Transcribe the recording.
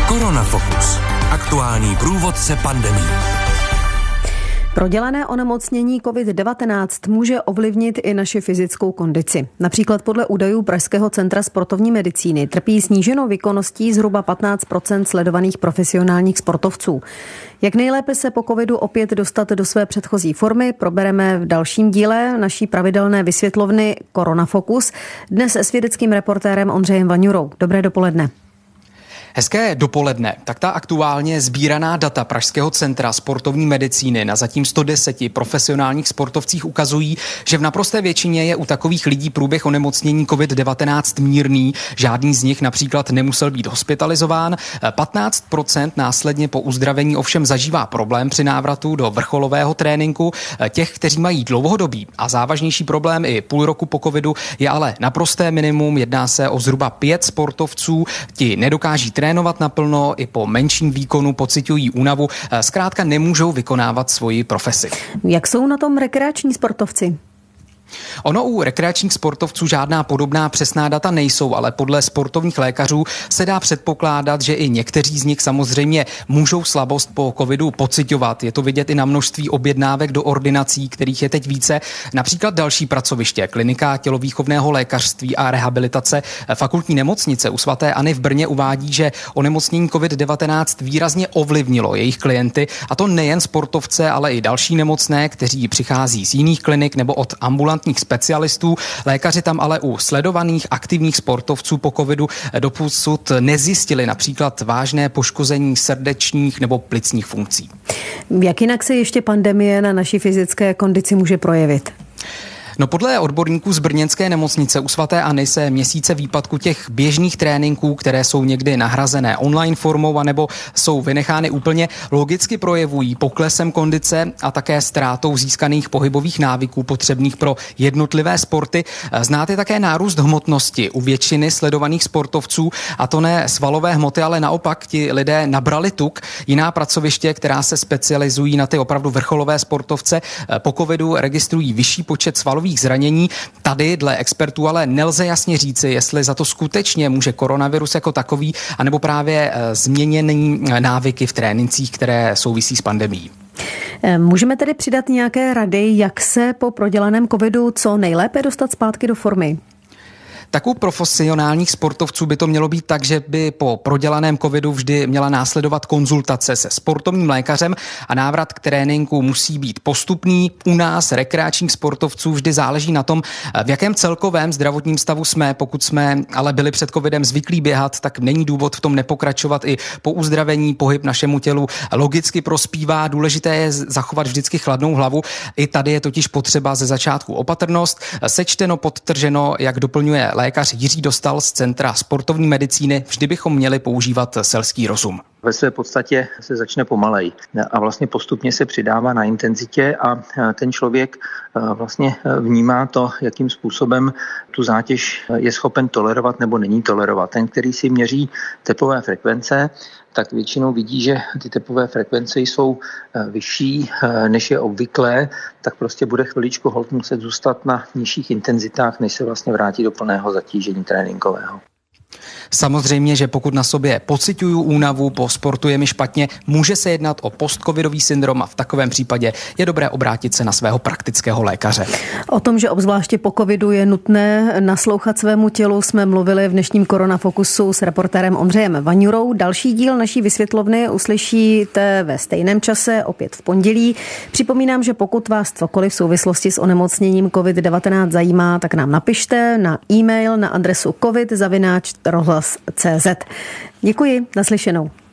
Koronafokus. Aktuální průvodce pandemií. Prodělané onemocnění COVID-19 může ovlivnit i naši fyzickou kondici. Například podle údajů Pražského centra sportovní medicíny trpí sníženou výkonností zhruba 15% sledovaných profesionálních sportovců. Jak nejlépe se po covidu opět dostat do své předchozí formy, probereme v dalším díle naší pravidelné vysvětlovny Koronafokus. Dnes s vědeckým reportérem Ondřejem Vaňurou. Dobré dopoledne. Hezké dopoledne. Tak ta aktuálně sbíraná data Pražského centra sportovní medicíny na zatím 110 profesionálních sportovcích ukazují, že v naprosté většině je u takových lidí průběh onemocnění COVID-19 mírný. Žádný z nich například nemusel být hospitalizován. 15% následně po uzdravení ovšem zažívá problém při návratu do vrcholového tréninku. Těch, kteří mají dlouhodobý a závažnější problém i půl roku po covidu, je ale naprosté minimum. Jedná se o zhruba 5 sportovců. Ti nedokáží trénovat naplno, i po menším výkonu pociťují únavu, zkrátka nemůžou vykonávat svoji profesi. Jak jsou na tom rekreační sportovci? Ono u rekreačních sportovců žádná podobná přesná data nejsou, ale podle sportovních lékařů se dá předpokládat, že i někteří z nich samozřejmě můžou slabost po covidu pociťovat. Je to vidět i na množství objednávek do ordinací, kterých je teď více. Například další pracoviště, klinika tělovýchovného lékařství a rehabilitace fakultní nemocnice u svaté Anny v Brně uvádí, že onemocnění COVID-19 výrazně ovlivnilo jejich klienty, a to nejen sportovce, ale i další nemocné, kteří přichází z jiných klinik nebo od ambulantních specialistů. Lékaři tam ale u sledovaných aktivních sportovců po covidu doposud nezjistili například vážné poškození srdečních nebo plicních funkcí. Jak jinak se ještě pandemie na naší fyzické kondici může projevit? No podle odborníků z brněnské nemocnice u svaté Anny se měsíce výpadku těch běžných tréninků, které jsou někdy nahrazené online formou anebo jsou vynechány úplně, logicky projevují poklesem kondice a také ztrátou získaných pohybových návyků potřebných pro jednotlivé sporty. Znáte také nárůst hmotnosti u většiny sledovaných sportovců, a to ne svalové hmoty, ale naopak ti lidé nabrali tuk. Jiná pracoviště, která se specializují na ty opravdu vrcholové sportovce, po covidu registrují vyšší počet svalových zranění. Tady dle expertů ale nelze jasně říci, jestli za to skutečně může koronavirus jako takový, anebo právě změněný návyky v trénincích, které souvisí s pandemií. Můžeme tedy přidat nějaké rady, jak se po prodělaném covidu co nejlépe dostat zpátky do formy? Tak u profesionálních sportovců by to mělo být tak, že by po prodělaném covidu vždy měla následovat konzultace se sportovním lékařem a návrat k tréninku musí být postupný. U nás rekreačních sportovců vždy záleží na tom, v jakém celkovém zdravotním stavu jsme. Pokud jsme ale byli před covidem zvyklí běhat, tak není důvod v tom nepokračovat i po uzdravení. Pohyb našemu tělu logicky prospívá. Důležité je zachovat vždycky chladnou hlavu. I tady je totiž potřeba ze začátku opatrnost. Sečteno, podtrženo, jak doplňuje lékař Jiří Dostal z Centra sportovní medicíny, vždy bychom měli používat selský rozum. Ve své podstatě se začne pomalej a vlastně postupně se přidává na intenzitě a ten člověk vlastně vnímá to, jakým způsobem tu zátěž je schopen tolerovat nebo není tolerovat. Ten, který si měří tepové frekvence, tak většinou vidí, že ty tepové frekvence jsou vyšší, než je obvyklé, tak prostě bude chviličku holt muset zůstat na nižších intenzitách, než se vlastně vrátí do plného zatížení tréninkového. Samozřejmě, že pokud na sobě pociťuju únavu, po sportu je mi špatně, může se jednat o postcovidový syndrom a v takovém případě je dobré obrátit se na svého praktického lékaře. O tom, že obzvláště po covidu je nutné naslouchat svému tělu, jsme mluvili v dnešním Koronafokusu s reportérem Ondřejem Vaňurou. Další díl naší vysvětlovny uslyšíte ve stejném čase, opět v pondělí. Připomínám, že pokud vás cokoliv v souvislosti s onemocněním COVID-19 zajímá, tak nám napište na e-mail na adresu covid@rozhlas.cz. Děkuji, naslyšenou.